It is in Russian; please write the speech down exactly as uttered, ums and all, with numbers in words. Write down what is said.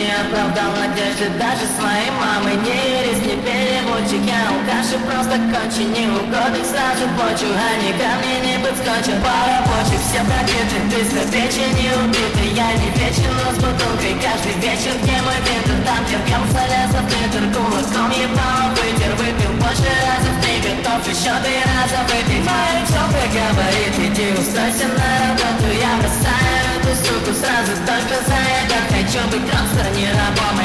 не оправдал надежды даже своей мамы. Не юрист, не переводчик, я алкаш и просто кончен. Неугодных сразу почу, они ко мне не подскочат. По рабочих все пробиты, ты печень не убитый. Я не вечен, но с бутылкой каждый вечер. Где мой винтер, там терпел, залезла в твиттер. Кулаком ебал, вытер, выпил больше раза в три. Готов еще три раза выпить. Мое теплое говорит, иди устройся на работу. Я бросаю эту суку сразу только за это. Хочу быть просто не рабом.